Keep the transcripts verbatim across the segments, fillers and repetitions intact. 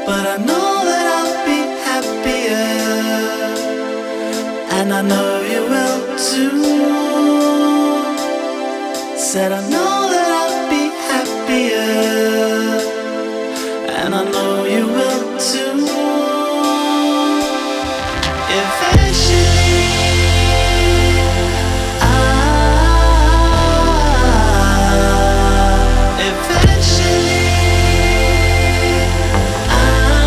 but I know that I'll be happier, and I know you will too. Said I know that I'll be happier, and I know you will too. Eventually, I, eventually, I.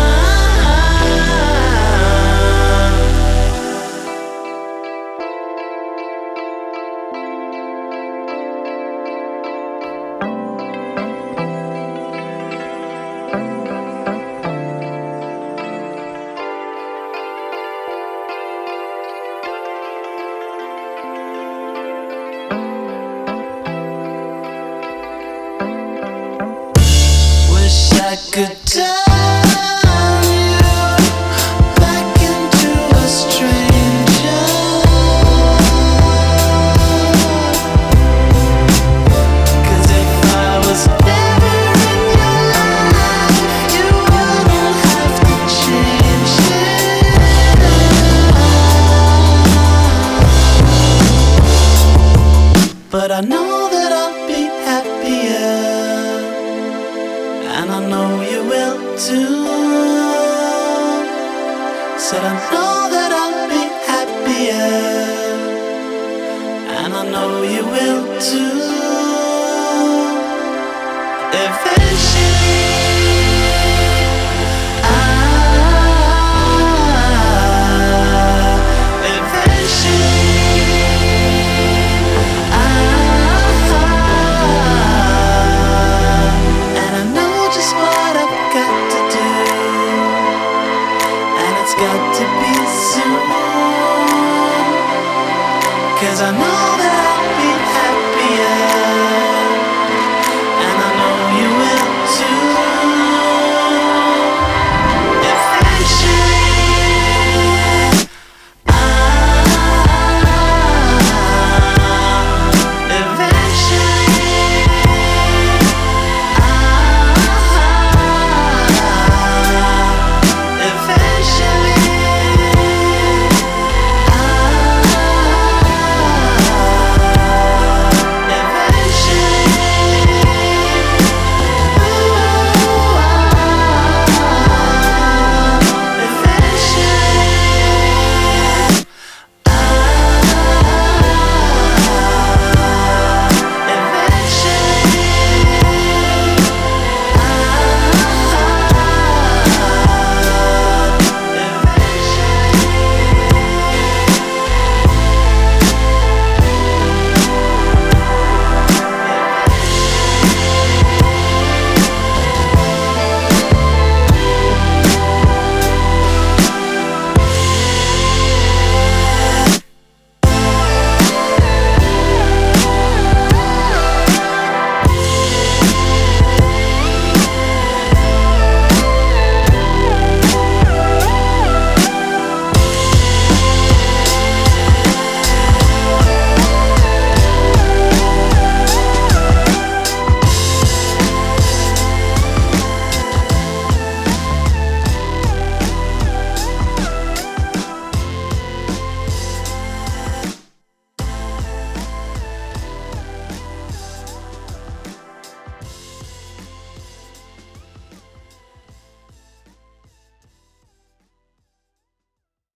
Wish I could turn you back into a stranger, 'cause if I was never in your life, you wouldn't have to change it. But I know that I'll be happier, and I know you will too. Said I know that I'll be happier, and I know you will too.